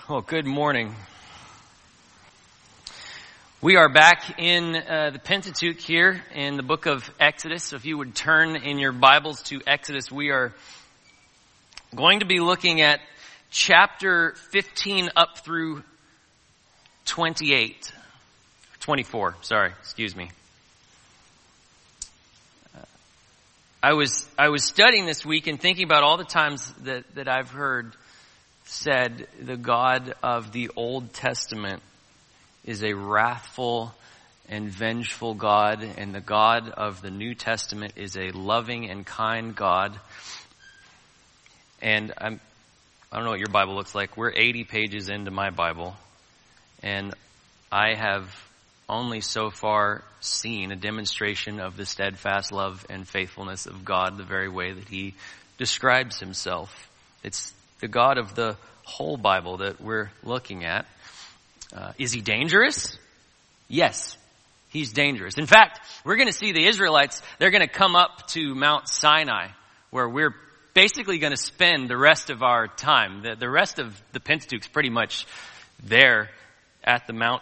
Well, good morning. We are back in the Pentateuch here in the book of Exodus. So if you would turn in your Bibles to Exodus, we are going to be looking at chapter 15 up through 24, excuse me. I was studying this week and thinking about all the times that I've heard said the God of the Old Testament is a wrathful and vengeful God, and the God of the New Testament is a loving and kind God. And I don't know what your Bible looks like. We're 80 pages into my Bible, and I have only so far seen a demonstration of the steadfast love and faithfulness of God the very way that He describes Himself. It's the God of the whole Bible that we're looking at. Is He dangerous? Yes, He's dangerous. In fact, we're going to see the Israelites, they're going to come up to Mount Sinai, where we're basically going to spend the rest of our time. The rest of the Pentateuch's pretty much there at the mount.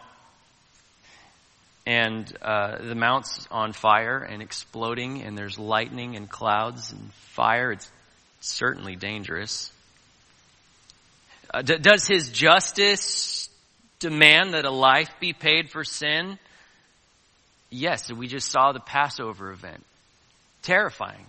And the mount's on fire and exploding, and there's lightning and clouds and fire. It's certainly dangerous. Does His justice demand that a life be paid for sin? Yes, we just saw the Passover event. Terrifying.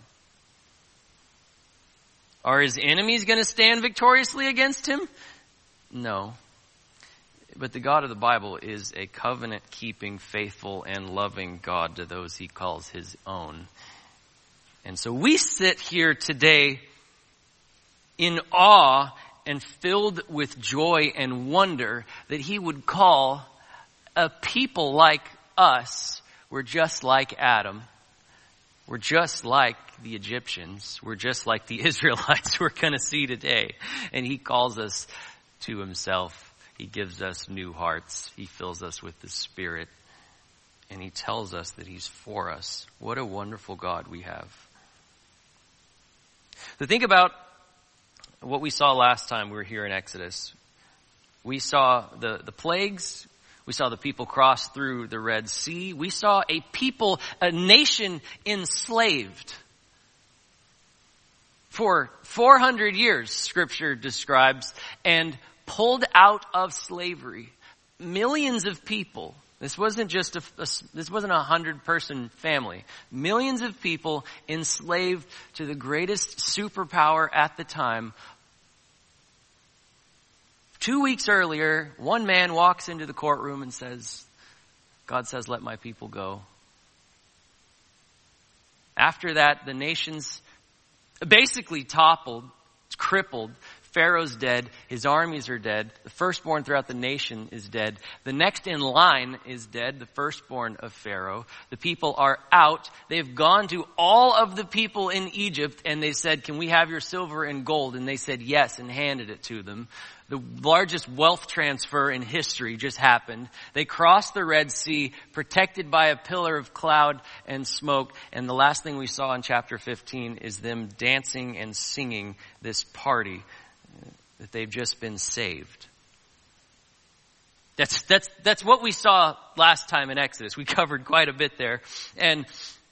Are His enemies going to stand victoriously against Him? No. But the God of the Bible is a covenant-keeping, faithful, and loving God to those He calls His own. And so we sit here today in awe and filled with joy and wonder that He would call a people like us. We're just like Adam. We're just like the Egyptians. We're just like the Israelites we're going to see today. And He calls us to Himself. He gives us new hearts. He fills us with the Spirit. And He tells us that He's for us. What a wonderful God we have. So think about what we saw last time we were here in Exodus. We saw the plagues. We saw the people cross through the Red Sea. We saw a people, a nation enslaved. For 400 years, Scripture describes, and pulled out of slavery. Millions of people. This wasn't just this wasn't a 100-person family. Millions of people enslaved to the greatest superpower at the time. 2 weeks earlier, one man walks into the courtroom and says, God says, let my people go. After that, the nation's basically toppled, crippled. Pharaoh's dead. His armies are dead. The firstborn throughout the nation is dead. The next in line is dead, the firstborn of Pharaoh. The people are out. They've gone to all of the people in Egypt and they said, can we have your silver and gold? And they said yes and handed it to them. The largest wealth transfer in history just happened. They crossed the Red Sea, protected by a pillar of cloud and smoke. And the last thing we saw in chapter 15 is them dancing and singing this party that they've just been saved. That's what we saw last time in Exodus. We covered quite a bit there. And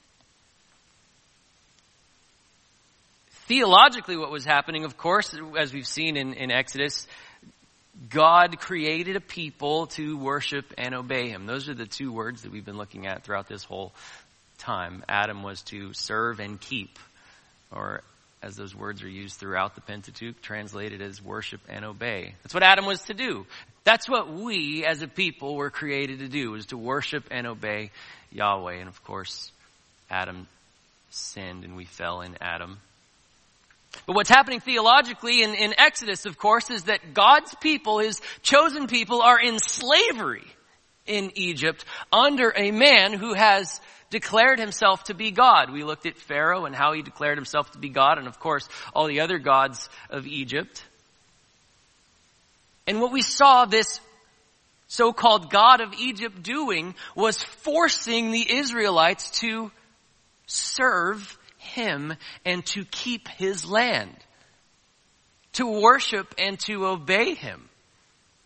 theologically what was happening, of course, as we've seen in Exodus, God created a people to worship and obey Him. Those are the two words that we've been looking at throughout this whole time. Adam was to serve and keep, or as those words are used throughout the Pentateuch, translated as worship and obey. That's what Adam was to do. That's what we as a people were created to do, is to worship and obey Yahweh. And of course, Adam sinned and we fell in Adam. But what's happening theologically in Exodus, of course, is that God's people, His chosen people, are in slavery in Egypt under a man who has declared himself to be God. We looked at Pharaoh and how he declared himself to be God, and of course, all the other gods of Egypt. And what we saw this so-called God of Egypt doing was forcing the Israelites to serve Him and to keep His land, to worship and to obey Him.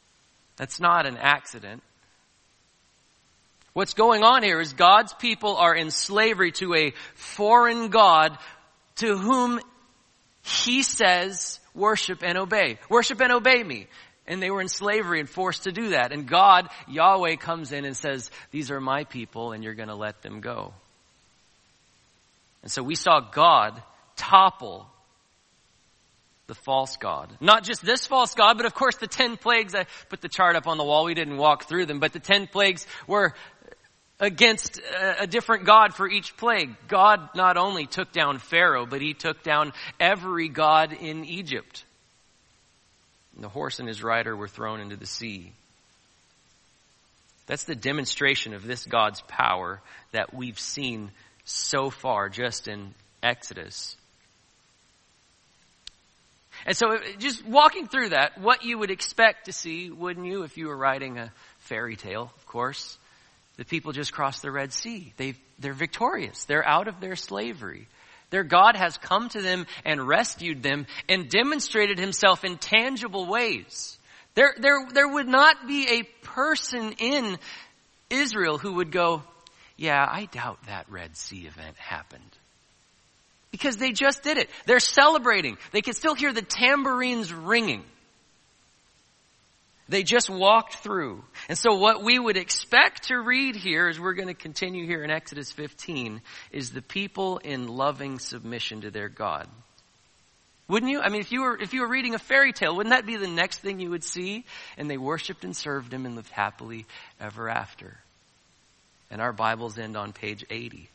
That's not an accident. What's going on here is God's people are in slavery to a foreign God to whom he says, worship and obey. Worship and obey me. And they were in slavery and forced to do that. And God, Yahweh, comes in and says, these are my people and you're going to let them go. And so we saw God topple the false god. Not just this false god, but of course the 10 plagues. I put the chart up on the wall. We didn't walk through them, but the 10 plagues were against a different god for each plague. God not only took down Pharaoh, but he took down every god in Egypt. And the horse and his rider were thrown into the sea. That's the demonstration of this God's power that we've seen so far just in Exodus. And so just walking through that, what you would expect to see, wouldn't you, if you were writing a fairy tale, of course. The people just crossed the Red Sea. They're victorious. They're out of their slavery. Their God has come to them and rescued them and demonstrated himself in tangible ways. There would not be a person in Israel who would go, yeah, I doubt that Red Sea event happened. Because they just did it. They're celebrating. They can still hear the tambourines ringing. They just walked through. And so what we would expect to read here, as we're going to continue here in Exodus 15, is the people in loving submission to their God. Wouldn't you? I mean, if you were reading a fairy tale, wouldn't that be the next thing you would see? And they worshiped and served him and lived happily ever after. And our Bibles end on page 80.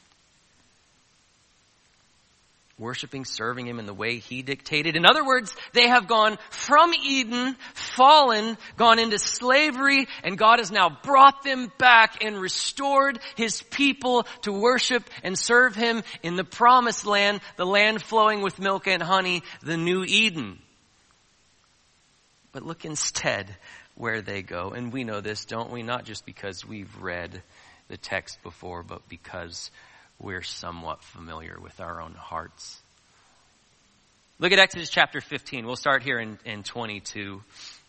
Worshiping, serving him in the way he dictated. In other words, they have gone from Eden, fallen, gone into slavery, and God has now brought them back and restored his people to worship and serve him in the promised land, the land flowing with milk and honey, the new Eden. But look instead where they go. And we know this, don't we? Not just because we've read the text before, but because we're somewhat familiar with our own hearts. Look at Exodus chapter 15. We'll start here in 22.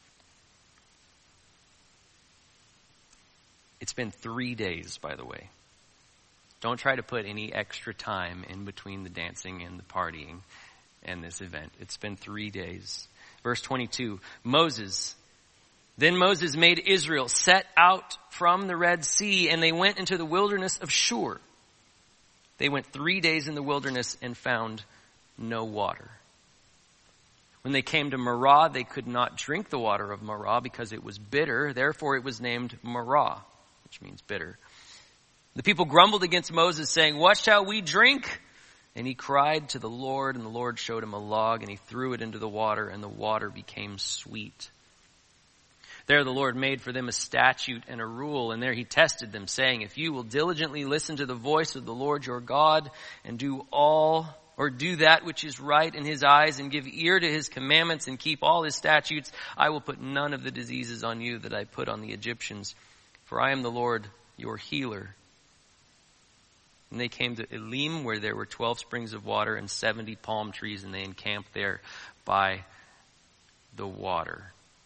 It's been 3 days, by the way. Don't try to put any extra time in between the dancing and the partying and this event. It's been 3 days. Verse 22, Then Moses made Israel set out from the Red Sea, and they went into the wilderness of Shur. They went 3 days in the wilderness and found no water. When they came to Marah, they could not drink the water of Marah because it was bitter. Therefore it was named Marah, which means bitter. The people grumbled against Moses, saying, What shall we drink? And he cried to the Lord, and the Lord showed him a log, and he threw it into the water, and the water became sweet. There the Lord made for them a statute and a rule, and there he tested them, saying, If you will diligently listen to the voice of the Lord your God, and do that which is right in his eyes, and give ear to his commandments, and keep all his statutes, I will put none of the diseases on you that I put on the Egyptians, for I am the Lord your healer. And they came to Elim, where there were 12 springs of water and 70 palm trees, and they encamped there by the water.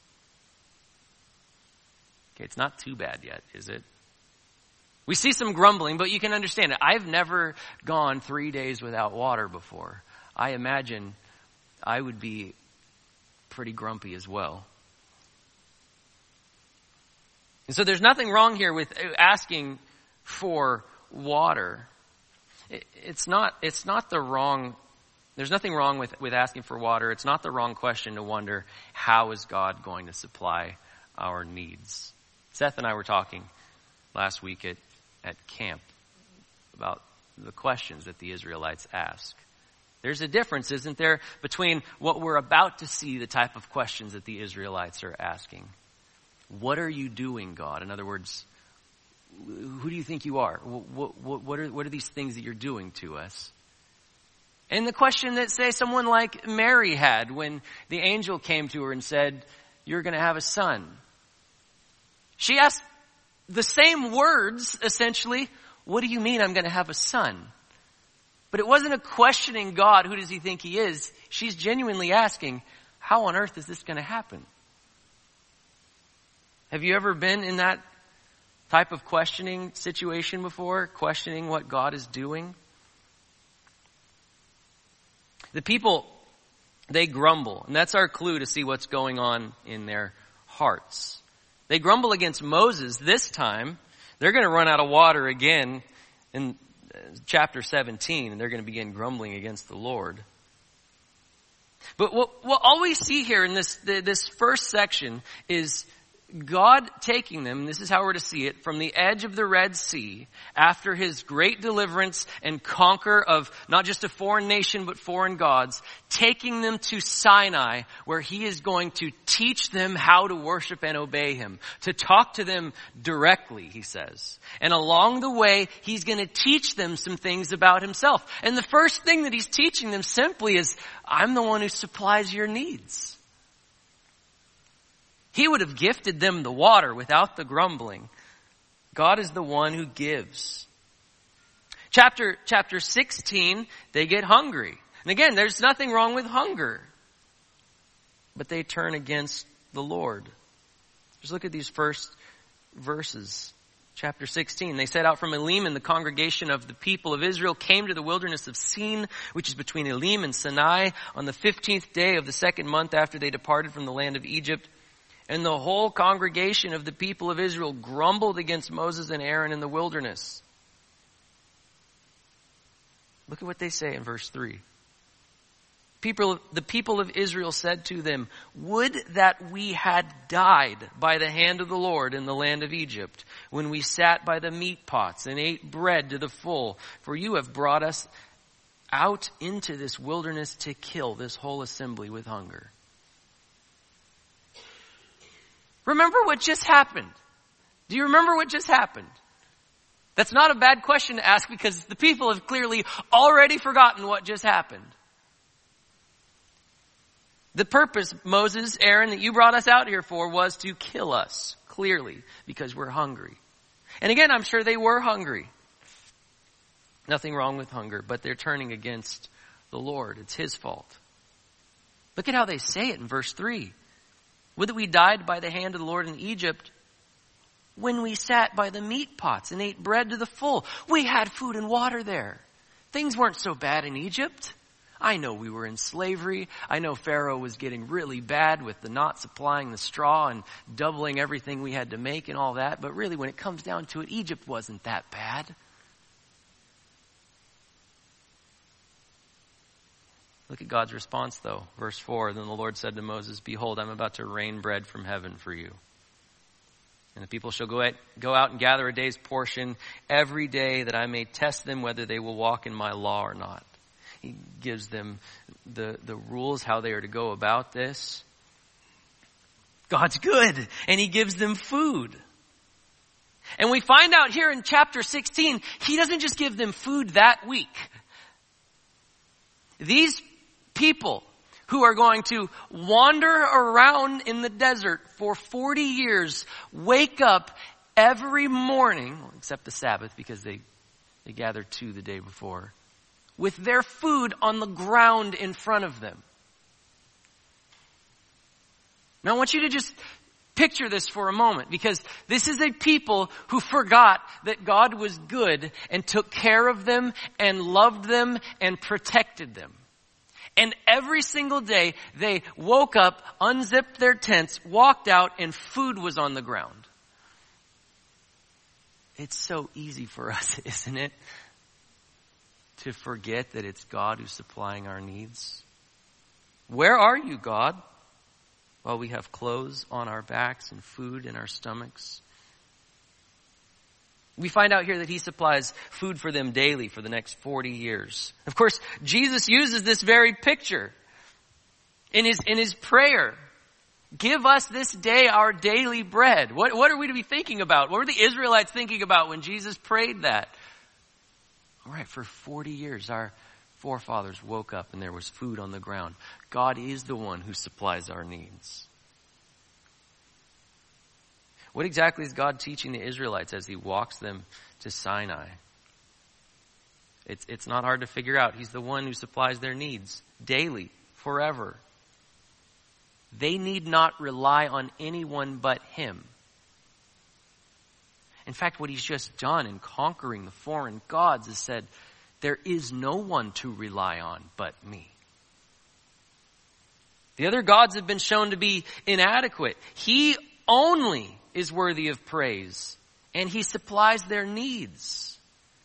Okay, it's not too bad yet, is it? We see some grumbling, but you can understand it. I've never gone 3 days without water before. I imagine I would be pretty grumpy as well. And so there's nothing wrong here with asking for water. It's not the wrong, there's nothing wrong with asking for water. It's not the wrong question to wonder, how is God going to supply our needs? Seth and I were talking last week at camp about the questions that the Israelites ask. There's a difference, isn't there, between what we're about to see, the type of questions that the Israelites are asking. What are you doing, God? In other words, who do you think you are? What are these things that you're doing to us? And the question that, say, someone like Mary had when the angel came to her and said, you're going to have a son. She asked the same words, essentially, what do you mean I'm going to have a son? But it wasn't a questioning God, who does he think he is? She's genuinely asking, how on earth is this going to happen? Have you ever been in that type of questioning situation before? Questioning what God is doing? The people, they grumble. And that's our clue to see what's going on in their hearts. They grumble against Moses this time. They're going to run out of water again in chapter 17, and they're going to begin grumbling against the Lord. But what all we see here in this first section is God taking them, and this is how we're to see it, from the edge of the Red Sea, after his great deliverance and conquer of not just a foreign nation, but foreign gods, taking them to Sinai, where he is going to teach them how to worship and obey him, to talk to them directly, he says. And along the way, he's going to teach them some things about himself. And the first thing that he's teaching them simply is, I'm the one who supplies your needs. He would have gifted them the water without the grumbling. God is the one who gives. Chapter 16, they get hungry. And again, there's nothing wrong with hunger. But they turn against the Lord. Just look at these first verses. Chapter 16, they set out from Elim, and the congregation of the people of Israel came to the wilderness of Sin, which is between Elim and Sinai, on the 15th day of the second month after they departed from the land of Egypt. And the whole congregation of the people of Israel grumbled against Moses and Aaron in the wilderness. Look at what they say in verse 3. The people of Israel said to them, would that we had died by the hand of the Lord in the land of Egypt, when we sat by the meat pots and ate bread to the full, for you have brought us out into this wilderness to kill this whole assembly with hunger. Remember what just happened? Do you remember what just happened? That's not a bad question to ask, because the people have clearly already forgotten what just happened. The purpose, Moses, Aaron, that you brought us out here for was to kill us, clearly, because we're hungry. And again, I'm sure they were hungry. Nothing wrong with hunger, but they're turning against the Lord. It's his fault. Look at how they say it in verse 3. Would that we died by the hand of the Lord in Egypt, when we sat by the meat pots and ate bread to the full. We had food and water there. Things weren't so bad in Egypt. I know we were in slavery. I know Pharaoh was getting really bad with the not supplying the straw and doubling everything we had to make and all that. But really, when it comes down to it, Egypt wasn't that bad. Look at God's response, though. Verse 4, then the Lord said to Moses, behold, I'm about to rain bread from heaven for you. And the people shall go out and gather a day's portion every day, that I may test them whether they will walk in my law or not. He gives them the rules, how they are to go about this. God's good, and he gives them food. And we find out here in chapter 16, he doesn't just give them food that week. These people who are going to wander around in the desert for 40 years, wake up every morning, except the Sabbath because they gathered 2 the day before, with their food on the ground in front of them. Now I want you to just picture this for a moment, because this is a people who forgot that God was good and took care of them and loved them and protected them. And every single day, they woke up, unzipped their tents, walked out, and food was on the ground. It's so easy for us, isn't it, to forget that it's God who's supplying our needs? Where are you, God? While we have clothes on our backs and food in our stomachs. We find out here that he supplies food for them daily for the next 40 years. Of course, Jesus uses this very picture in his prayer. Give us this day our daily bread. What are we to be thinking about? What were the Israelites thinking about when Jesus prayed that? All right, for 40 years, our forefathers woke up and there was food on the ground. God is the one who supplies our needs. What exactly is God teaching the Israelites as he walks them to Sinai? It's not hard to figure out. He's the one who supplies their needs daily, forever. They need not rely on anyone but him. In fact, what he's just done in conquering the foreign gods is said, there is no one to rely on but me. The other gods have been shown to be inadequate. He only is worthy of praise, and he supplies their needs.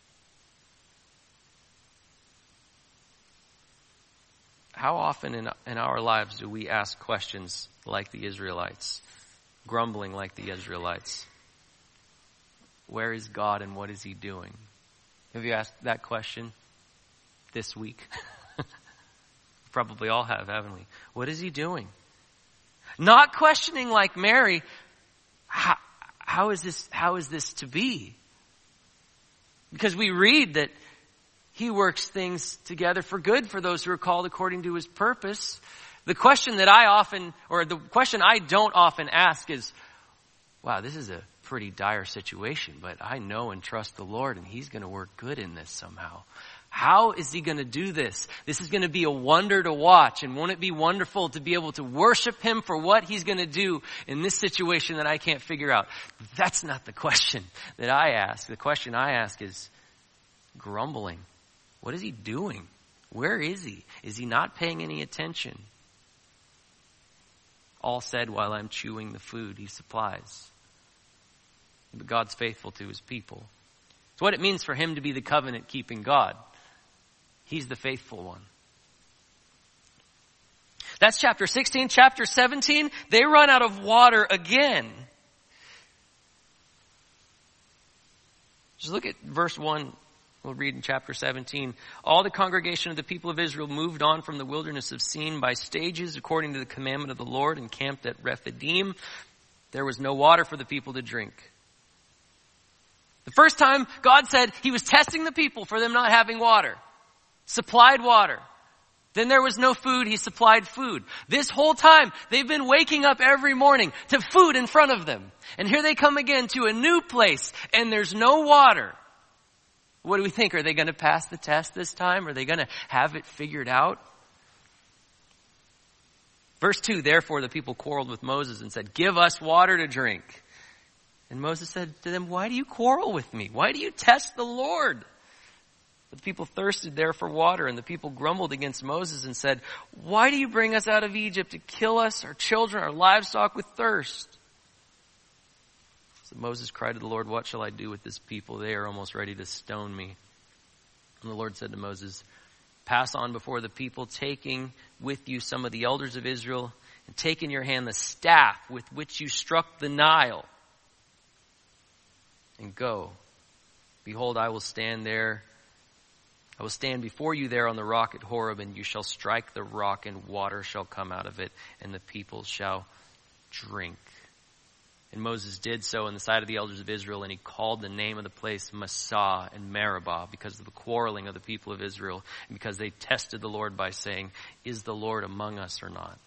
How often in our lives do we ask questions like the Israelites, grumbling like the Israelites? Where is God and what is he doing? Have you asked that question this week? Probably all have, haven't we? What is he doing? Not questioning like Mary, how is this to be? Because we read that he works things together for good for those who are called according to his purpose. The question that the question I don't often ask is, wow, this is a pretty dire situation, but I know and trust the Lord and he's going to work good in this somehow. How is he going to do this? This is going to be a wonder to watch, and won't it be wonderful to be able to worship him for what he's going to do in this situation that I can't figure out? That's not the question that I ask. The question I ask is grumbling. What is he doing? Where is he? Is he not paying any attention? All said while I'm chewing the food he supplies. But God's faithful to his people. It's what it means for him to be the covenant-keeping God. He's the faithful one. That's chapter 16. Chapter 17, they run out of water again. Just look at verse 1. We'll read in chapter 17. All the congregation of the people of Israel moved on from the wilderness of Sin by stages according to the commandment of the Lord and camped at Rephidim. There was no water for the people to drink. The first time God said he was testing the people for them not having water. Supplied water. Then there was no food, he supplied food. This whole time, they've been waking up every morning to food in front of them. And here they come again to a new place, and there's no water. What do we think? Are they going to pass the test this time? Are they going to have it figured out? Verse 2, therefore the people quarreled with Moses and said, give us water to drink. And Moses said to them, why do you quarrel with me? Why do you test the Lord? But the people thirsted there for water, and the people grumbled against Moses and said, why do you bring us out of Egypt to kill us, our children, our livestock with thirst? So Moses cried to the Lord, what shall I do with this people? They are almost ready to stone me. And the Lord said to Moses, pass on before the people, taking with you some of the elders of Israel, and take in your hand the staff with which you struck the Nile. And go. Behold, I will stand there. I will stand before you there on the rock at Horeb, and you shall strike the rock, and water shall come out of it, and the people shall drink. And Moses did so in the sight of the elders of Israel, and he called the name of the place Massah and Meribah because of the quarreling of the people of Israel, and because they tested the Lord by saying, is the Lord among us or not?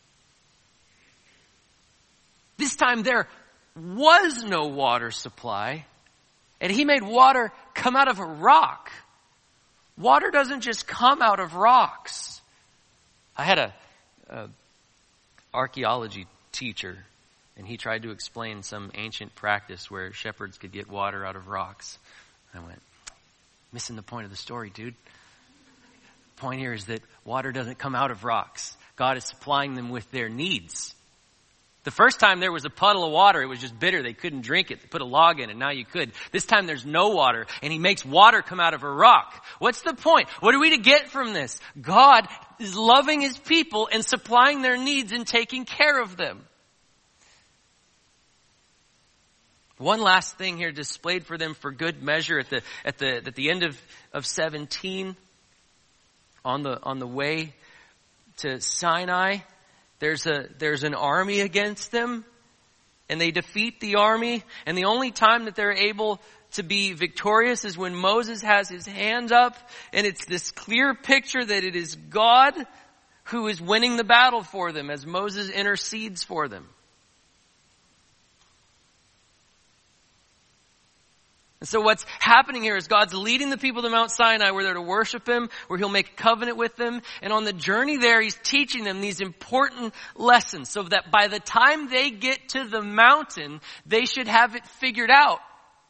This time there was no water supply, and he made water come out of a rock. Water doesn't just come out of rocks. I had a archaeology teacher, and he tried to explain some ancient practice where shepherds could get water out of rocks. I went, missing the point of the story, dude. The point here is that water doesn't come out of rocks. God is supplying them with their needs. The first time there was a puddle of water, it was just bitter. They couldn't drink it. They put a log in it. Now you could. This time there's no water, and he makes water come out of a rock. What's the point? What are we to get from this? God is loving his people and supplying their needs and taking care of them. One last thing here displayed for them for good measure at the end of 17 on the way to Sinai. There's an army against them, and they defeat the army, and the only time that they're able to be victorious is when Moses has his hands up, and it's this clear picture that it is God who is winning the battle for them as Moses intercedes for them. And so what's happening here is God's leading the people to Mount Sinai where they're to worship him, where he'll make a covenant with them. And on the journey there, he's teaching them these important lessons so that by the time they get to the mountain, they should have it figured out.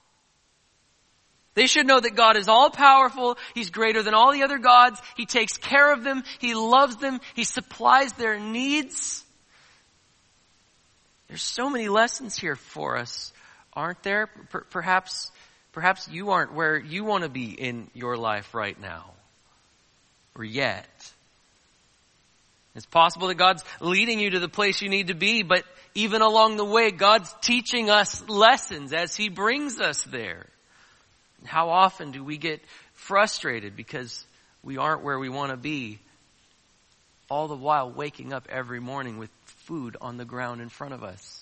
They should know that God is all powerful. He's greater than all the other gods. He takes care of them. He loves them. He supplies their needs. There's so many lessons here for us, aren't there? Perhaps you aren't where you want to be in your life right now, or yet. It's possible that God's leading you to the place you need to be, but even along the way, God's teaching us lessons as He brings us there. How often do we get frustrated because we aren't where we want to be, all the while waking up every morning with food on the ground in front of us?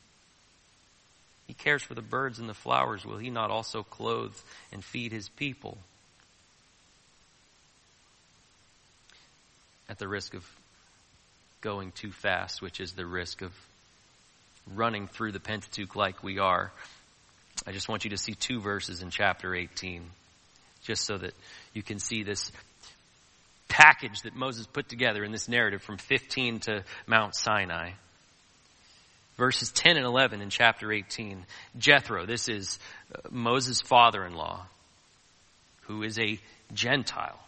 He cares for the birds and the flowers. Will He not also clothe and feed His people? At the risk of going too fast, which is the risk of running through the Pentateuch like we are, I just want you to see 2 verses in chapter 18, just so that you can see this package that Moses put together in this narrative from 15 to Mount Sinai. Verses 10 and 11 in chapter 18. Jethro, this is Moses' father-in-law, who is a Gentile,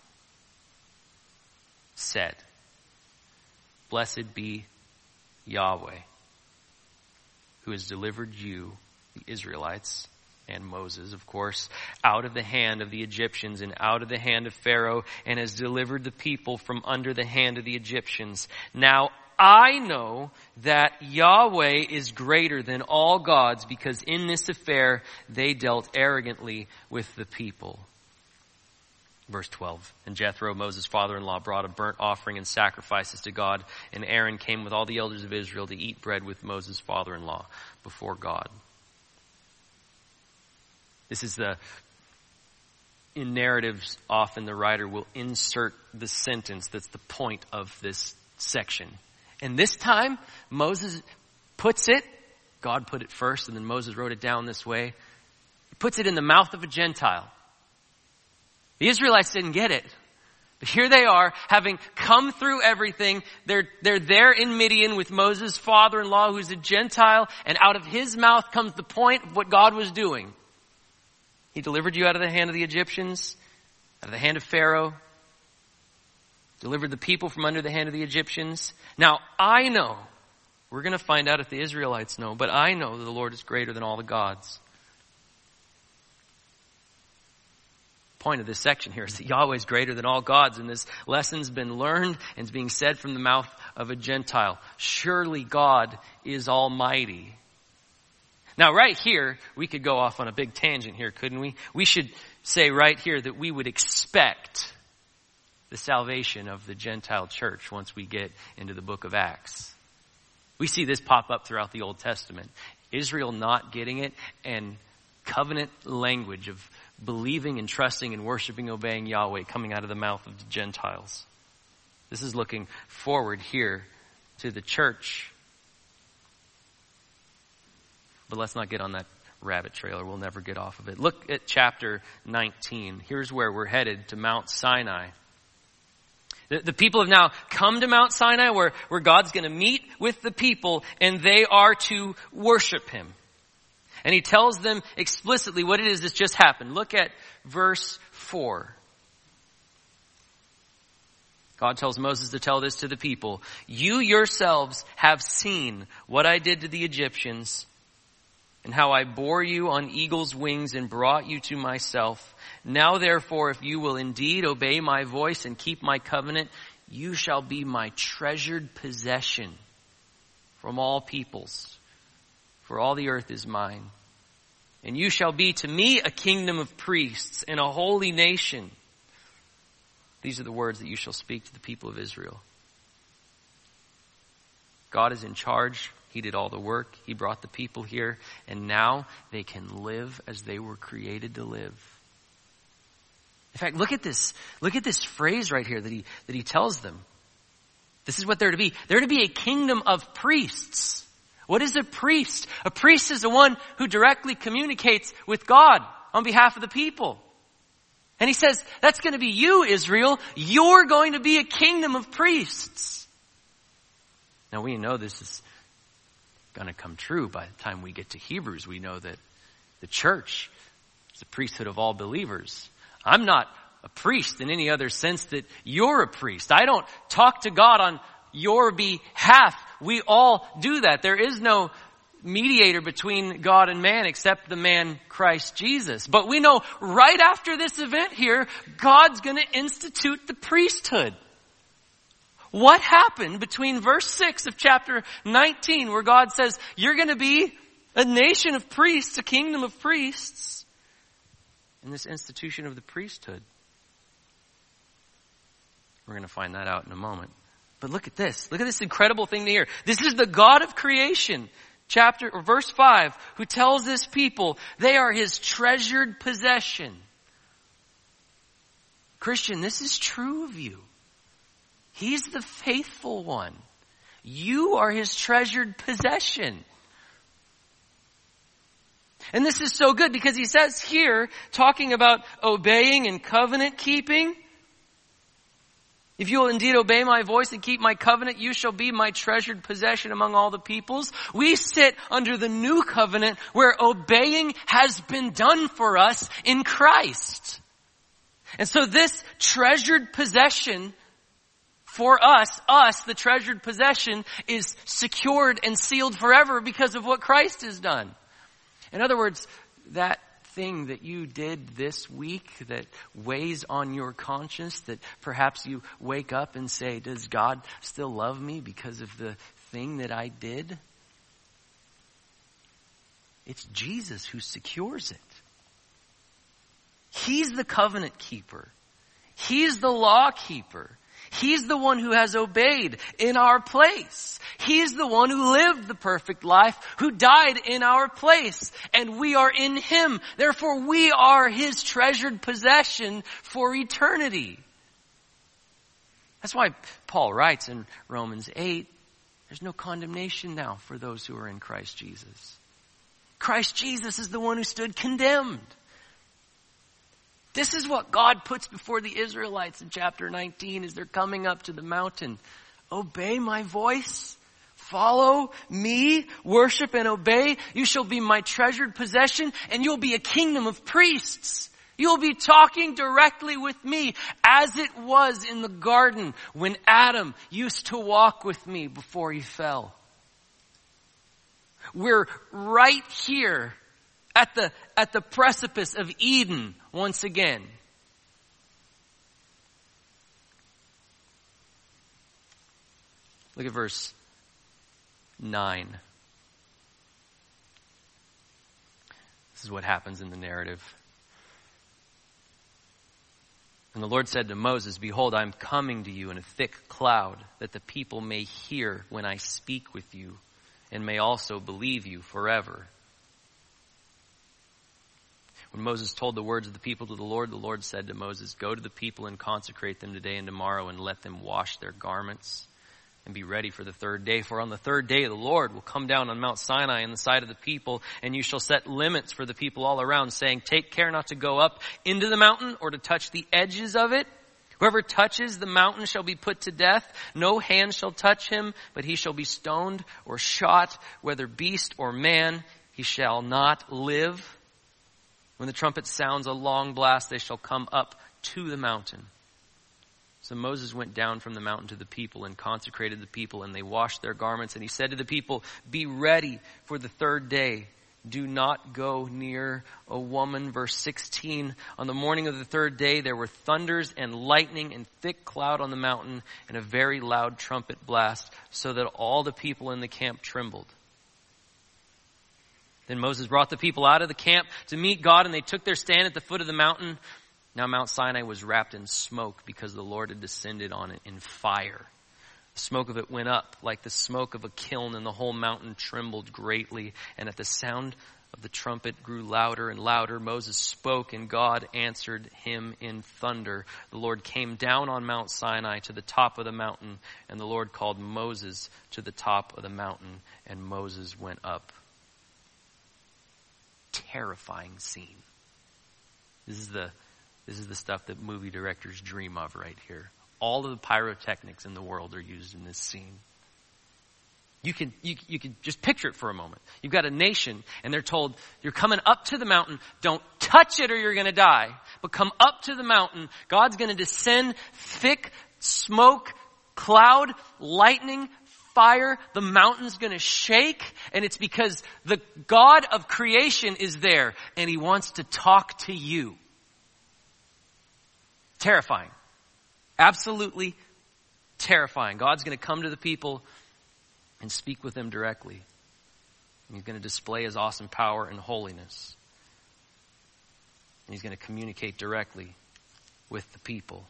said, "Blessed be Yahweh, who has delivered you," the Israelites, and Moses, of course, "out of the hand of the Egyptians and out of the hand of Pharaoh, and has delivered the people from under the hand of the Egyptians. Now I know that Yahweh is greater than all gods, because in this affair they dealt arrogantly with the people." Verse 12, "And Jethro, Moses' father-in-law, brought a burnt offering and sacrifices to God, and Aaron came with all the elders of Israel to eat bread with Moses' father-in-law before God." This is in narratives, often the writer will insert the sentence that's the point of this section. And this time, Moses puts it, God put it first, and then Moses wrote it down this way. He puts it in the mouth of a Gentile. The Israelites didn't get it. But here they are, having come through everything. They're there in Midian with Moses' father-in-law, who's a Gentile, and out of his mouth comes the point of what God was doing. He delivered you out of the hand of the Egyptians, out of the hand of Pharaoh, delivered the people from under the hand of the Egyptians. Now I know, we're going to find out if the Israelites know, but I know that the Lord is greater than all the gods. Point of this section here is that Yahweh is greater than all gods, and this lesson's been learned and is being said from the mouth of a Gentile. Surely God is almighty. Now right here, we could go off on a big tangent here, couldn't we? We should say right here that we would expect the salvation of the Gentile church once we get into the book of Acts. We see this pop up throughout the Old Testament. Israel not getting it, and covenant language of believing and trusting and worshiping, obeying Yahweh coming out of the mouth of the Gentiles. This is looking forward here to the church. But let's not get on that rabbit trail, or we'll never get off of it. Look at chapter 19. Here's where we're headed, to Mount Sinai. The people have now come to Mount Sinai, where God's going to meet with the people, and they are to worship Him. And He tells them explicitly what it is that's just happened. Look at verse 4. God tells Moses to tell this to the people. "You yourselves have seen what I did to the Egyptians, and how I bore you on eagle's wings and brought you to myself. Now therefore, if you will indeed obey my voice and keep my covenant, you shall be my treasured possession from all peoples. For all the earth is mine. And you shall be to me a kingdom of priests and a holy nation. These are the words that you shall speak to the people of Israel." God is in charge. He did all the work. He brought the people here. And now they can live as they were created to live. In fact, look at this phrase right here that he tells them. This is what they're to be. They're to be a kingdom of priests. What is a priest? A priest is the one who directly communicates with God on behalf of the people. And He says, that's going to be you, Israel. You're going to be a kingdom of priests. Now we know this is going to come true by the time we get to Hebrews. We know that the church It's the priesthood of all believers. I'm not a priest in any other sense that you're a priest. I don't talk to God on your behalf. We all do that. There is no mediator between God and man except the man Christ Jesus. But we know right after this event here, God's going to institute the priesthood. What happened between verse 6 of chapter 19 where God says, you're going to be a nation of priests, a kingdom of priests, and this institution of the priesthood? We're going to find that out in a moment. But look at this. Look at this incredible thing to hear. This is the God of creation, verse 5, who tells this people they are his treasured possession. Christian, this is true of you. He's the faithful one. You are his treasured possession. And this is so good because he says here, talking about obeying and covenant keeping, if you will indeed obey my voice and keep my covenant, you shall be my treasured possession among all the peoples. We sit under the new covenant where obeying has been done for us in Christ. And so this treasured possession for us, the treasured possession, is secured and sealed forever because of what Christ has done. In other words, that thing that you did this week that weighs on your conscience, that perhaps you wake up and say, does God still love me because of the thing that I did? It's Jesus who secures it. He's the covenant keeper. He's the law keeper. He's the one who has obeyed in our place. He's the one who lived the perfect life, who died in our place, and we are in him. Therefore, we are his treasured possession for eternity. That's why Paul writes in Romans 8, there's no condemnation now for those who are in Christ Jesus. Christ Jesus is the one who stood condemned. This is what God puts before the Israelites in chapter 19 as they're coming up to the mountain. Obey my voice. Follow me. Worship and obey. You shall be my treasured possession, and you'll be a kingdom of priests. You'll be talking directly with me as it was in the garden when Adam used to walk with me before he fell. We're right here at the precipice of Eden once again. Look at verse 9. This is what happens in the narrative. And the Lord said to Moses, behold, I am coming to you in a thick cloud, that the people may hear when I speak with you, and may also believe you forever. When Moses told the words of the people to the Lord said to Moses, go to the people and consecrate them today and tomorrow, and let them wash their garments and be ready for the third day. For on the third day the Lord will come down on Mount Sinai in the sight of the people, and you shall set limits for the people all around, saying, take care not to go up into the mountain or to touch the edges of it. Whoever touches the mountain shall be put to death. No hand shall touch him, but he shall be stoned or shot, whether beast or man, he shall not live. When the trumpet sounds a long blast, they shall come up to the mountain. So Moses went down from the mountain to the people and consecrated the people, and they washed their garments. And he said to the people, be ready for the third day. Do not go near a woman. Verse 16, on the morning of the third day, there were thunders and lightning and thick cloud on the mountain and a very loud trumpet blast, so that all the people in the camp trembled. Then Moses brought the people out of the camp to meet God, and they took their stand at the foot of the mountain. Now Mount Sinai was wrapped in smoke because the Lord had descended on it in fire. The smoke of it went up like the smoke of a kiln, and the whole mountain trembled greatly. And at the sound of the trumpet grew louder and louder. Moses spoke, and God answered him in thunder. The Lord came down on Mount Sinai to the top of the mountain, and the Lord called Moses to the top of the mountain, and Moses went up. Terrifying scene. This is the stuff that movie directors dream of right here. All of the pyrotechnics in the world are used in this scene. You can just picture it for a moment. You've got a nation and they're told, you're coming up to the mountain. Don't touch it or you're going to die. But come up to the mountain. God's going to descend thick smoke, cloud, lightning, fire. The mountain's going to shake. And it's because the God of creation is there and he wants to talk to you. Terrifying. Absolutely terrifying. God's going to come to the people and speak with them directly. And he's going to display his awesome power and holiness. And he's going to communicate directly with the people.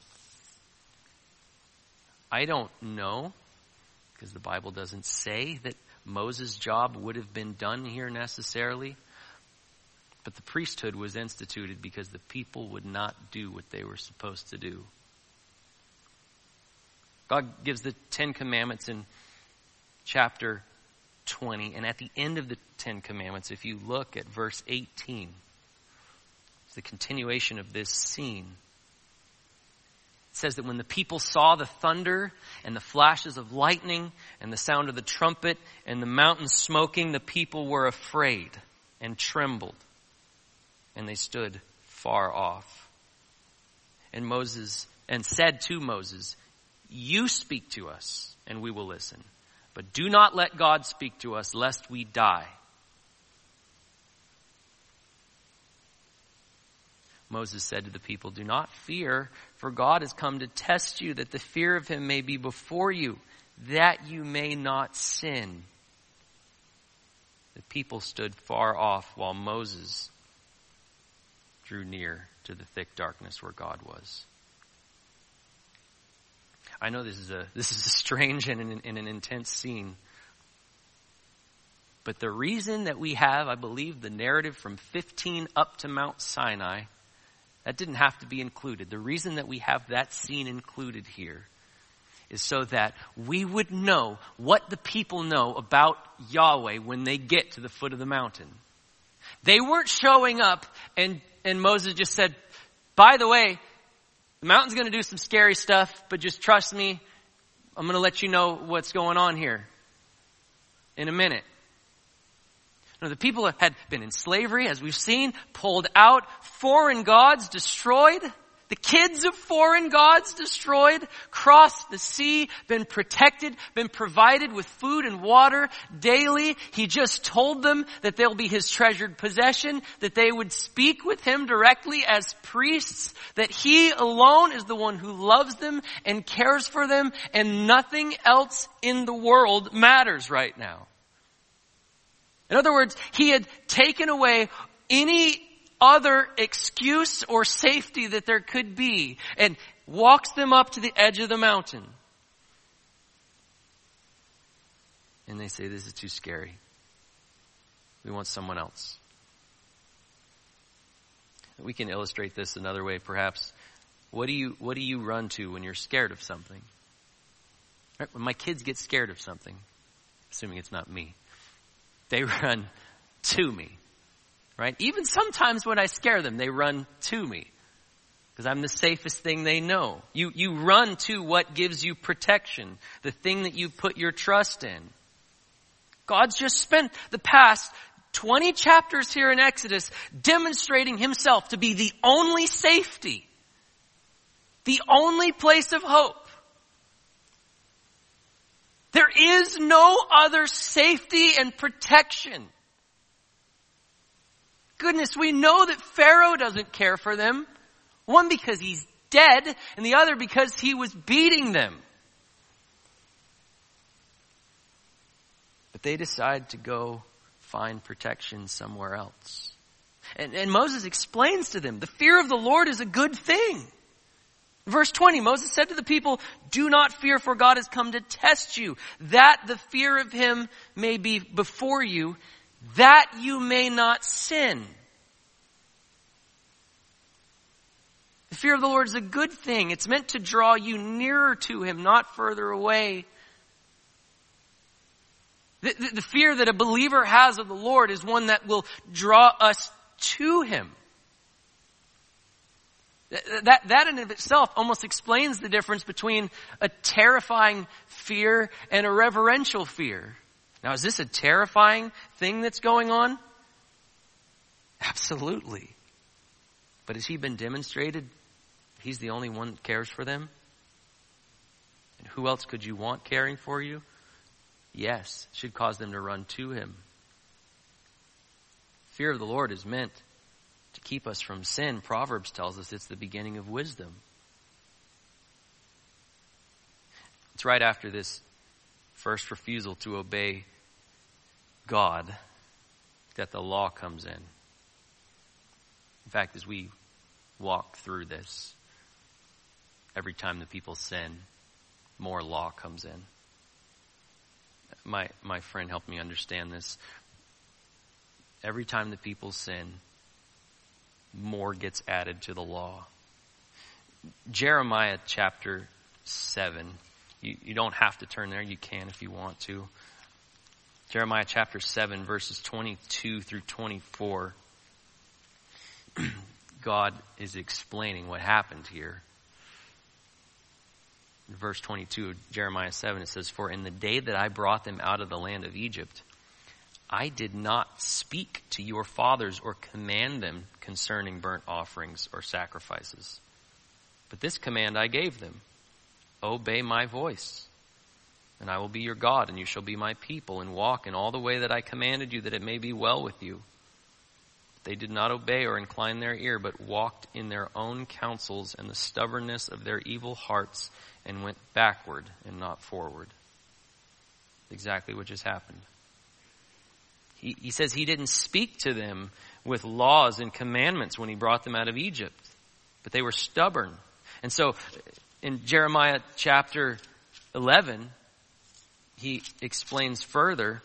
I don't know, because the Bible doesn't say that Moses' job would have been done here necessarily. But the priesthood was instituted because the people would not do what they were supposed to do. God gives the 10 Commandments in chapter 20. And at the end of the 10 Commandments, if you look at verse 18, it's the continuation of this scene. It says that when the people saw the thunder and the flashes of lightning and the sound of the trumpet and the mountain smoking, the people were afraid and trembled. And they stood far off. And said to Moses, "You speak to us and we will listen. But do not let God speak to us, lest we die." Moses said to the people, "Do not fear, for God has come to test you, that the fear of him may be before you, that you may not sin." The people stood far off while Moses drew near to the thick darkness where God was. I know this is a strange and an intense scene. But the reason that we have, I believe, the narrative from 15 up to Mount Sinai, that didn't have to be included. The reason that we have that scene included here is so that we would know what the people know about Yahweh when they get to the foot of the mountain. They weren't showing up and Moses just said, "By the way, the mountain's going to do some scary stuff, but just trust me. I'm going to let you know what's going on here in a minute." No, the people had been in slavery, as we've seen, pulled out, foreign gods destroyed, the kids of foreign gods destroyed, crossed the sea, been protected, been provided with food and water daily. He just told them that they'll be his treasured possession, that they would speak with him directly as priests, that he alone is the one who loves them and cares for them, and nothing else in the world matters right now. In other words, he had taken away any other excuse or safety that there could be and walks them up to the edge of the mountain. And they say, "This is too scary. We want someone else." We can illustrate this another way, perhaps. What do you run to when you're scared of something? Right? When my kids get scared of something, assuming it's not me, they run to me, right? Even sometimes when I scare them, they run to me because I'm the safest thing they know. You run to what gives you protection, the thing that you put your trust in. God's just spent the past 20 chapters here in Exodus demonstrating himself to be the only safety, the only place of hope. There is no other safety and protection. Goodness, we know that Pharaoh doesn't care for them. One, because he's dead, and the other because he was beating them. But they decide to go find protection somewhere else. And Moses explains to them, the fear of the Lord is a good thing. Verse 20, Moses said to the people, "Do not fear, for God has come to test you, that the fear of him may be before you, that you may not sin." The fear of the Lord is a good thing. It's meant to draw you nearer to him, not further away. The fear that a believer has of the Lord is one that will draw us to him. That in and of itself almost explains the difference between a terrifying fear and a reverential fear. Now, is this a terrifying thing that's going on? Absolutely. But has he been demonstrated? He's the only one that cares for them? And who else could you want caring for you? Yes, it should cause them to run to him. Fear of the Lord is meant to keep us from sin. Proverbs tells us it's the beginning of wisdom. It's right after this first refusal to obey God that the law comes in. In fact, as we walk through this, every time the people sin, more law comes in. My friend helped me understand this. Every time the people sin, more gets added to the law. Jeremiah chapter 7. You don't have to turn there. You can if you want to. Jeremiah chapter 7, verses 22 through 24. God is explaining what happened here. In verse 22 of Jeremiah 7, it says, "For in the day that I brought them out of the land of Egypt, I did not speak to your fathers or command them concerning burnt offerings or sacrifices. But this command I gave them, obey my voice, and I will be your God, and you shall be my people, and walk in all the way that I commanded you, that it may be well with you. They did not obey or incline their ear, but walked in their own counsels and the stubbornness of their evil hearts, and went backward and not forward." Exactly what just happened. He says he didn't speak to them with laws and commandments when he brought them out of Egypt, but they were stubborn. And so in Jeremiah chapter 11, he explains further.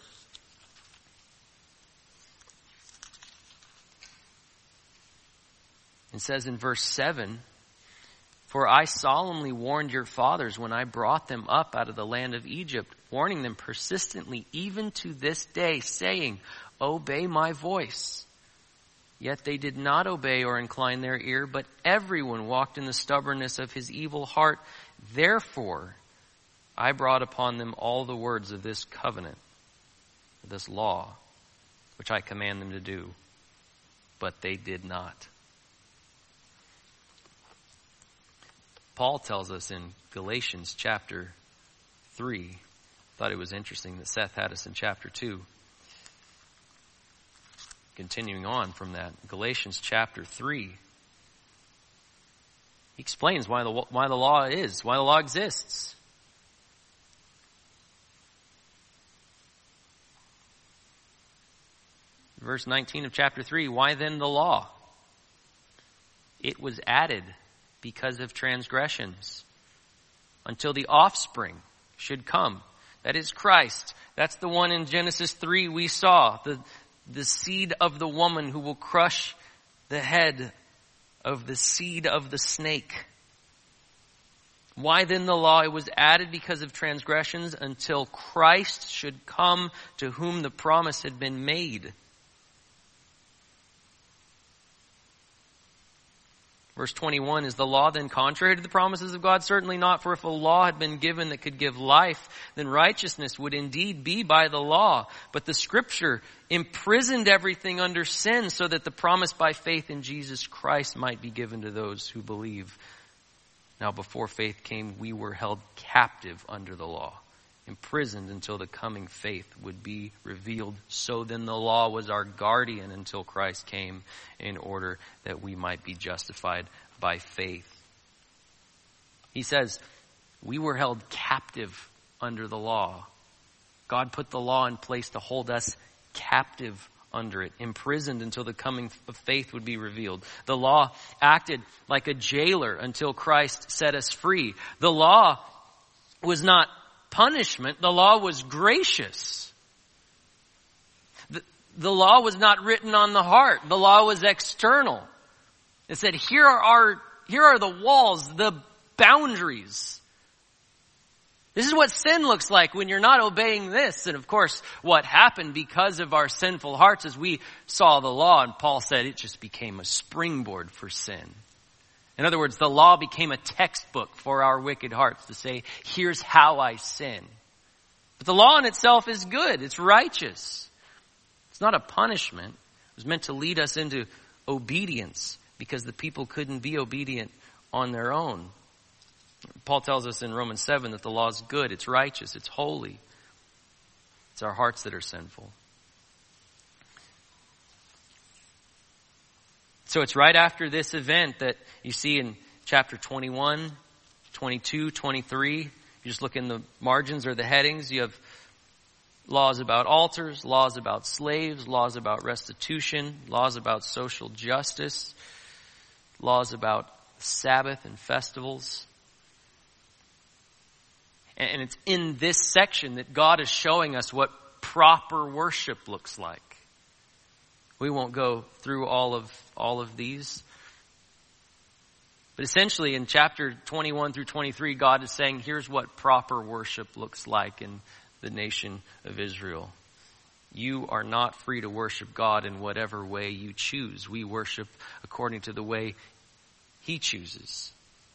It says in verse 7, "For I solemnly warned your fathers when I brought them up out of the land of Egypt, warning them persistently even to this day, saying, obey my voice. Yet they did not obey or incline their ear, but everyone walked in the stubbornness of his evil heart. Therefore, I brought upon them all the words of this covenant, this law, which I command them to do, but they did not." Paul tells us in Galatians chapter 3, thought it was interesting that Seth had us in chapter 2. Continuing on from that, Galatians chapter 3, he explains why the law exists. Verse 19 of chapter 3, "Why then the law? It was added because of transgressions, until the offspring should come." That is Christ. That's the one in Genesis 3 we saw. The seed of the woman who will crush the head of the seed of the snake. Why then the law? It was added because of transgressions, until Christ should come, to whom the promise had been made. Verse 21, "Is the law then contrary to the promises of God? Certainly not. For if a law had been given that could give life, then righteousness would indeed be by the law. But the Scripture imprisoned everything under sin, so that the promise by faith in Jesus Christ might be given to those who believe. Now before faith came, we were held captive under the law, imprisoned until the coming faith would be revealed. So then the law was our guardian until Christ came, in order that we might be justified by faith." He says, we were held captive under the law. God put the law in place to hold us captive under it, imprisoned until the coming of faith would be revealed. The law acted like a jailer until Christ set us free. The law was not punishment. The law was gracious. The law was not written on the heart. The law was external. It said, here are the walls, the boundaries. This is what sin looks like when you're not obeying this. And of course, what happened because of our sinful hearts is we saw the law, and Paul said it just became a springboard for sin. In other words, the law became a textbook for our wicked hearts to say, here's how I sin. But the law in itself is good. It's righteous. It's not a punishment. It was meant to lead us into obedience because the people couldn't be obedient on their own. Paul tells us in Romans 7 that the law is good, it's righteous, it's holy. It's our hearts that are sinful. So it's right after this event that you see in chapter 21, 22, 23. You just look in the margins or the headings. You have laws about altars, laws about slaves, laws about restitution, laws about social justice, laws about Sabbath and festivals. And it's in this section that God is showing us what proper worship looks like. We won't go through all of these. But essentially in chapter 21 through 23, God is saying, here's what proper worship looks like in the nation of Israel. You are not free to worship God in whatever way you choose. We worship according to the way He chooses.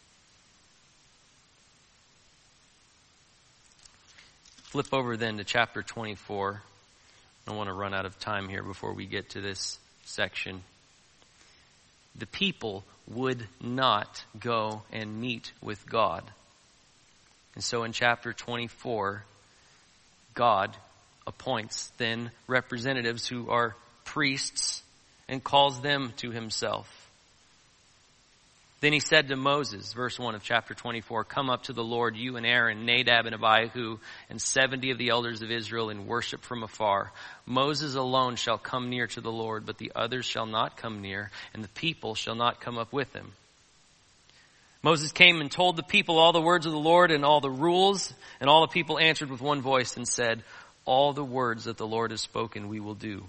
Flip over then to chapter 24. I don't want to run out of time here before we get to this section. The people would not go and meet with God. And so in chapter 24, God appoints then representatives who are priests and calls them to Himself. Then He said to Moses, verse 1 of chapter 24, come up to the Lord, you and Aaron, Nadab and Abihu, and 70 of the elders of Israel, and worship from afar. Moses alone shall come near to the Lord, but the others shall not come near, and the people shall not come up with him. Moses came and told the people all the words of the Lord and all the rules, and all the people answered with one voice and said, all the words that the Lord has spoken we will do.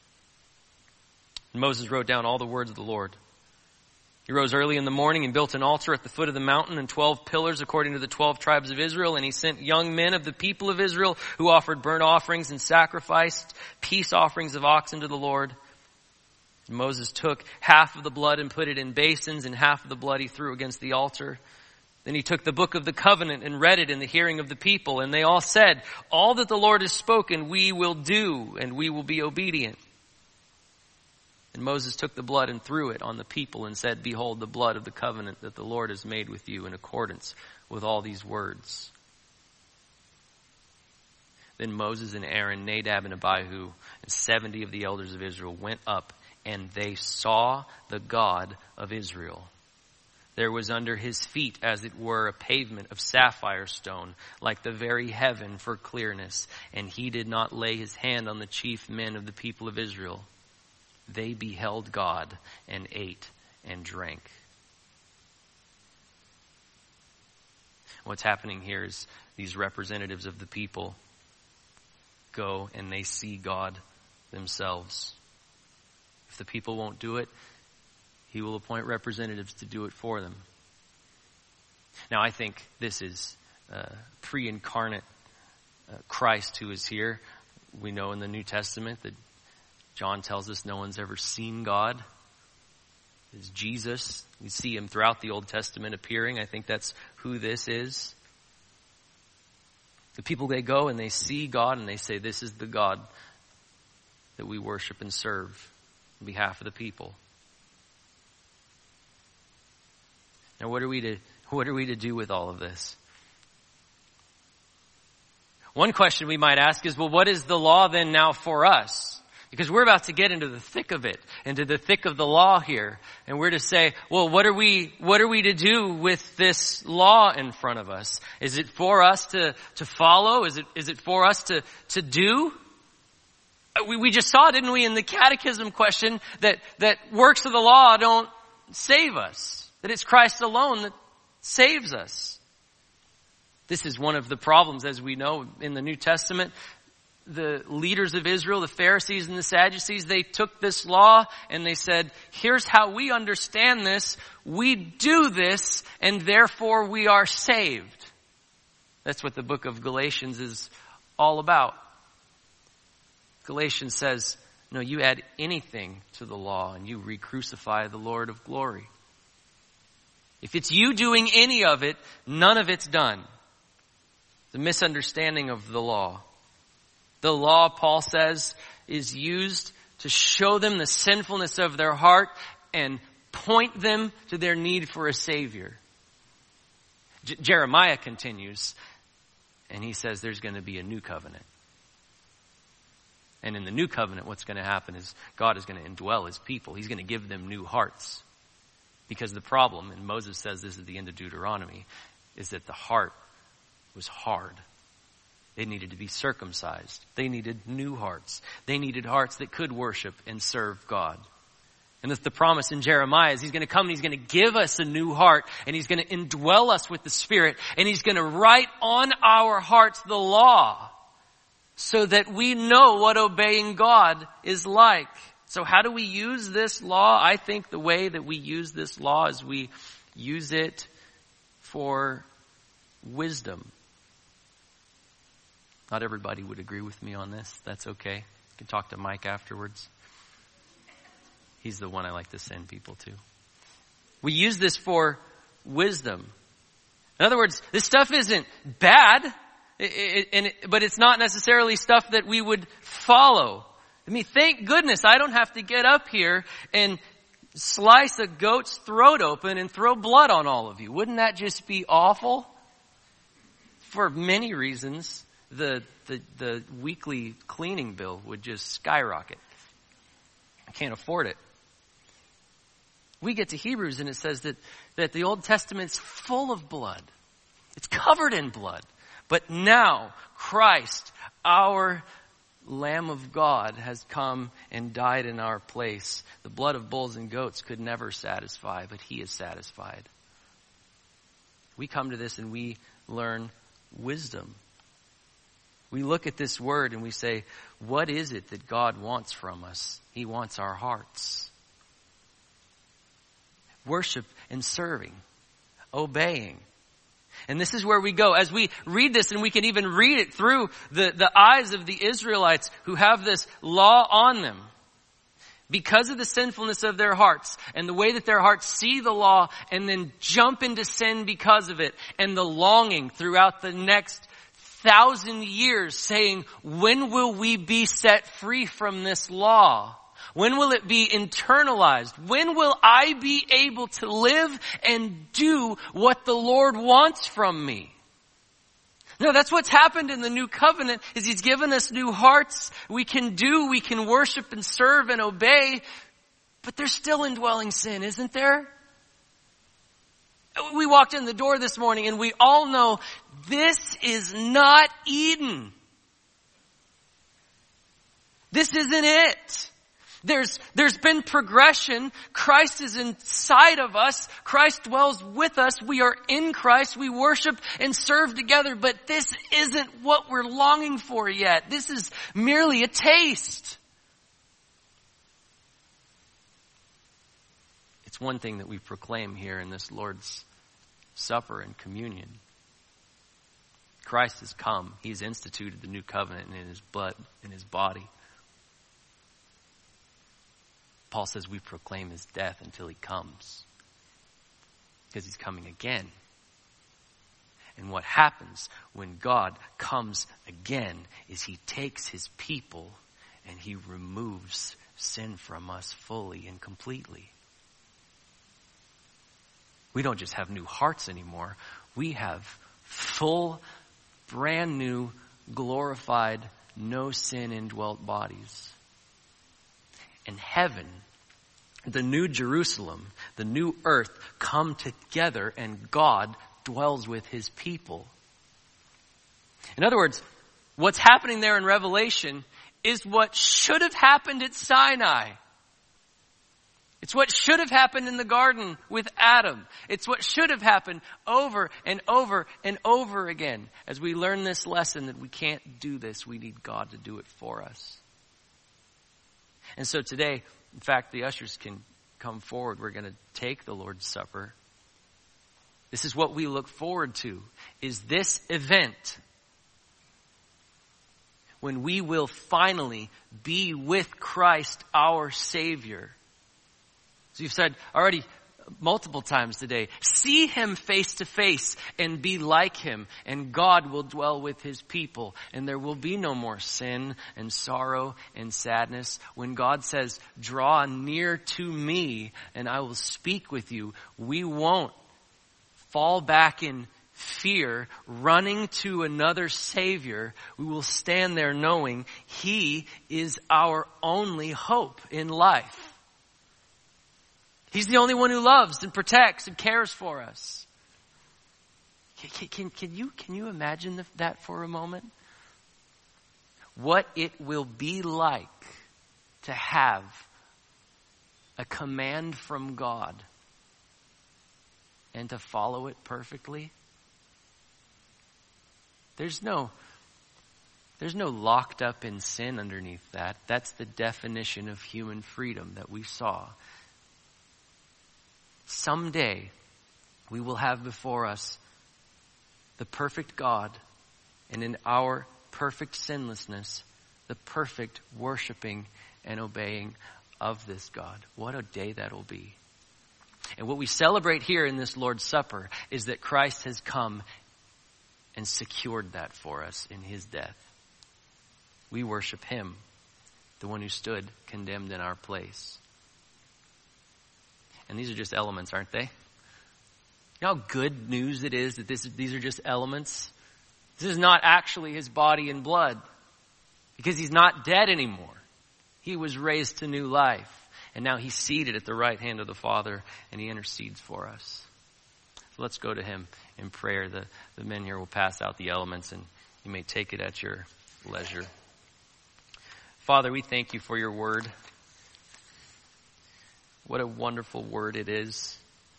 And Moses wrote down all the words of the Lord. He rose early in the morning and built an altar at the foot of the mountain and 12 pillars according to the 12 tribes of Israel. And he sent young men of the people of Israel who offered burnt offerings and sacrificed peace offerings of oxen to the Lord. And Moses took half of the blood and put it in basins, and half of the blood he threw against the altar. Then he took the book of the covenant and read it in the hearing of the people. And they all said, all that the Lord has spoken we will do, and we will be obedient. And Moses took the blood and threw it on the people and said, behold, the blood of the covenant that the Lord has made with you in accordance with all these words. Then Moses and Aaron, Nadab and Abihu, and 70 of the elders of Israel went up, and they saw the God of Israel. There was under his feet, as it were, a pavement of sapphire stone, like the very heaven for clearness. And he did not lay his hand on the chief men of the people of Israel. They beheld God and ate and drank. What's happening here is these representatives of the people go and they see God themselves. If the people won't do it, He will appoint representatives to do it for them. Now, I think this is pre-incarnate Christ who is here. We know in the New Testament that John tells us no one's ever seen God. It's Jesus. We see Him throughout the Old Testament appearing. I think that's who this is. The people, they go and they see God and they say, this is the God that we worship and serve on behalf of the people. Now, what are we to do with all of this? One question we might ask is, well, what is the law then now for us? Because we're about to get into the thick of it, into the thick of the law here. And we're to say, well, what are we to do with this law in front of us? Is it for us to follow? Is it for us to do? We just saw, didn't we, in the catechism question that works of the law don't save us. That it's Christ alone that saves us. This is one of the problems, as we know, in the New Testament. The leaders of Israel, the Pharisees and the Sadducees, they took this law and they said, here's how we understand this. We do this, and therefore we are saved. That's what the book of Galatians is all about. Galatians says, no, you add anything to the law and you re-crucify the Lord of glory. If it's you doing any of it, none of it's done. The misunderstanding of the law. The law, Paul says, is used to show them the sinfulness of their heart and point them to their need for a Savior. Jeremiah continues, and he says there's going to be a new covenant. And in the new covenant, what's going to happen is God is going to indwell his people. He's going to give them new hearts. Because the problem, and Moses says this at the end of Deuteronomy, is that the heart was hard. They needed to be circumcised. They needed new hearts. They needed hearts that could worship and serve God. And that's the promise in Jeremiah is he's going to come and he's going to give us a new heart and he's going to indwell us with the Spirit and he's going to write on our hearts the law so that we know what obeying God is like. So how do we use this law? I think the way that we use this law is we use it for wisdom. Not everybody would agree with me on this. That's okay. You can talk to Mike afterwards. He's the one I like to send people to. We use this for wisdom. In other words, this stuff isn't bad, but it's not necessarily stuff that we would follow. I mean, thank goodness I don't have to get up here and slice a goat's throat open and throw blood on all of you. Wouldn't that just be awful? For many reasons, the weekly cleaning bill would just skyrocket. I can't afford it. We get to Hebrews and it says that the Old Testament's full of blood. It's covered in blood. But now Christ, our Lamb of God, has come and died in our place. The blood of bulls and goats could never satisfy, but he is satisfied. We come to this and we learn wisdom. We look at this word and we say, what is it that God wants from us? He wants our hearts. Worship and serving, obeying. And this is where we go. As we read this, and we can even read it through the eyes of the Israelites who have this law on them. Because of the sinfulness of their hearts and the way that their hearts see the law and then jump into sin because of it, and the longing throughout the next 1,000 years saying, when will we be set free from this law? When will it be internalized? When will I be able to live and do what the Lord wants from me? No, that's what's happened in the new covenant is he's given us new hearts. We can worship and serve and obey, but there's still indwelling sin, isn't there? We walked in the door this morning and we all know this is not Eden. This isn't it. There's been progression. Christ is inside of us. Christ dwells with us. We are in Christ. We worship and serve together. But this isn't what we're longing for yet. This is merely a taste. It's one thing that we proclaim here in this Lord's Supper and communion. Christ has come. He's instituted the new covenant in his blood, in his body. Paul says we proclaim his death until he comes. Because he's coming again. And what happens when God comes again is he takes his people and he removes sin from us fully and completely. We don't just have new hearts anymore. We have full, brand new, glorified, no sin indwelt bodies. And heaven, the new Jerusalem, the new earth come together and God dwells with his people. In other words, what's happening there in Revelation is what should have happened at Sinai. It's what should have happened in the garden with Adam. It's what should have happened over and over and over again. As we learn this lesson that we can't do this, we need God to do it for us. And so today, in fact, the ushers can come forward. We're going to take the Lord's Supper. This is what we look forward to, is this event when we will finally be with Christ, our Savior. So you've said already, multiple times today. See him face to face and be like him, and God will dwell with his people, and there will be no more sin and sorrow and sadness. When God says, draw near to me and I will speak with you, we won't fall back in fear, running to another Savior. We will stand there knowing he is our only hope in life. He's the only one who loves and protects and cares for us. Can you imagine that for a moment? What it will be like to have a command from God and to follow it perfectly? There's no locked up in sin underneath that. That's the definition of human freedom that we saw. Someday, we will have before us the perfect God, and in our perfect sinlessness, the perfect worshiping and obeying of this God. What a day that'll be. And what we celebrate here in this Lord's Supper is that Christ has come and secured that for us in his death. We worship him, the one who stood condemned in our place. And these are just elements, aren't they? You know how good news it is that these are just elements? This is not actually his body and blood, because he's not dead anymore. He was raised to new life, and now he's seated at the right hand of the Father, and he intercedes for us. So let's go to him in prayer. The men here will pass out the elements, and you may take it at your leisure. Father, we thank you for your word. What a wonderful word it is.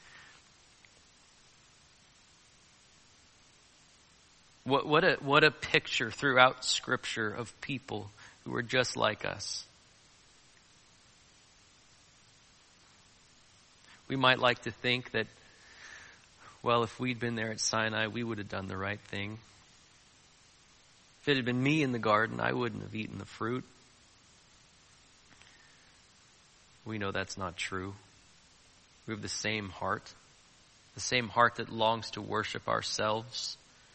What a picture throughout Scripture of people who are just like us. We might like to think that, well, if we'd been there at Sinai, we would have done the right thing. If it had been me in the garden, I wouldn't have eaten the fruit. We know that's not true. We have the same heart that longs to worship ourselves.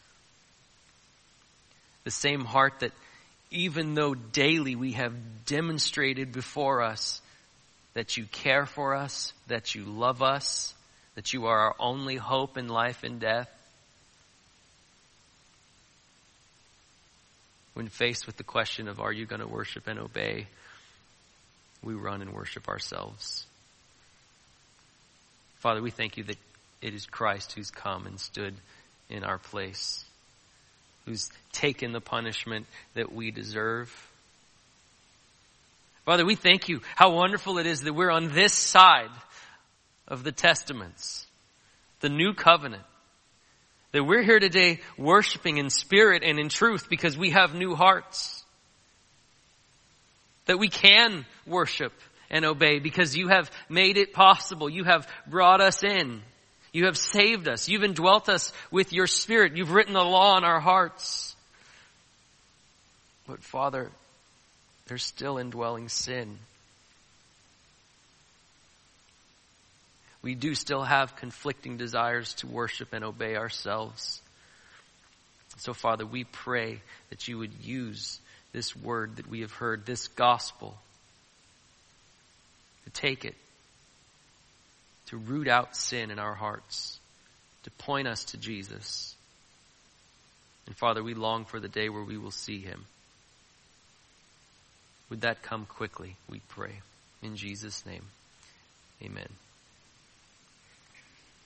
The same heart that, even though daily we have demonstrated before us that you care for us, that you love us, that you are our only hope in life and death, when faced with the question of, are you going to worship and obey, we run and worship ourselves. Father, we thank you that it is Christ who's come and stood in our place, who's taken the punishment that we deserve. Father, we thank you how wonderful it is that we're on this side of the Testaments, the new covenant, that we're here today worshiping in spirit and in truth because we have new hearts, that we can worship and obey because you have made it possible. You have brought us in. You have saved us. You've indwelt us with your Spirit. You've written the law on our hearts. But Father, there's still indwelling sin. We do still have conflicting desires to worship and obey ourselves. So Father, we pray that you would use this word that we have heard, this gospel, to take it, to root out sin in our hearts, to point us to Jesus. And Father, we long for the day where we will see him. Would that come quickly, we pray. In Jesus' name, amen.